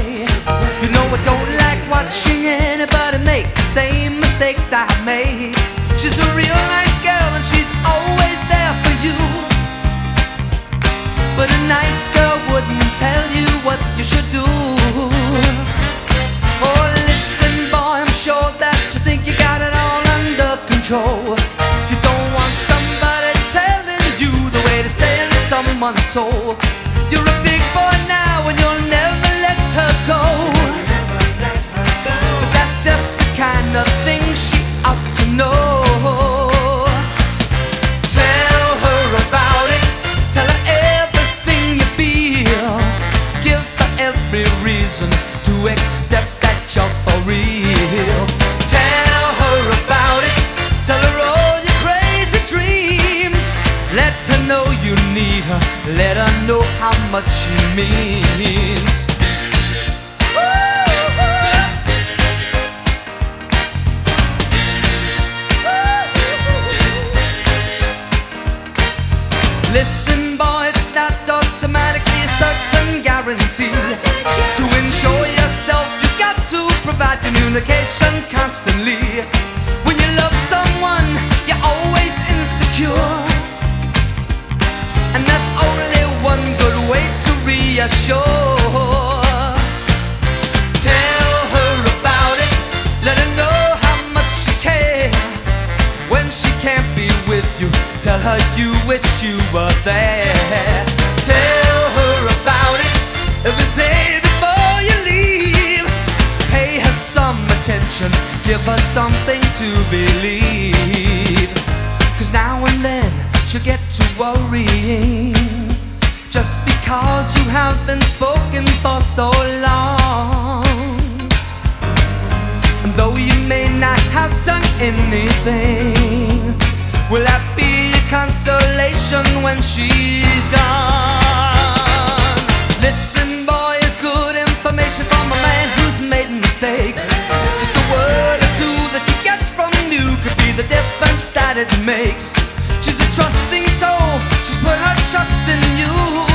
way. You know I don't like watching anybody make the same mistakes I made. She's a real nice girl and she's always there for you, but a nice girl wouldn't tell you what you should do. Oh, listen boy, I'm sure that you think you got it all under control. You don't want somebody telling you the way to stay in someone's soul. You're a big boy now and you'll never let her go, but that's just the kind of thing she ought to know. Tell her about it, tell her everything you feel, give her every reason to accept that you're for real. Tell her about it, tell her all your crazy dreams, let her know you need her, let her know how much she means. Listen boy, it's not automatically a certain guarantee. To ensure yourself, you got to provide communication constantly. When you love someone, you're always insecure, and there's only one good way to reassure. Tell her about it, let her know how much you care. When she can't be with you, tell her you wish you were there. Tell her about it every day before you leave. Pay her some attention, give her something to believe. 'Cause now and then she'll get to worrying, just because you have been spoken for so long. And though you may not have done anything, will that be a consolation when she's gone? Listen boy, it's good information from a man who's made mistakes. Just a word or two that she gets from you could be the difference that it makes. She's a trusting soul, she's put her trust in you,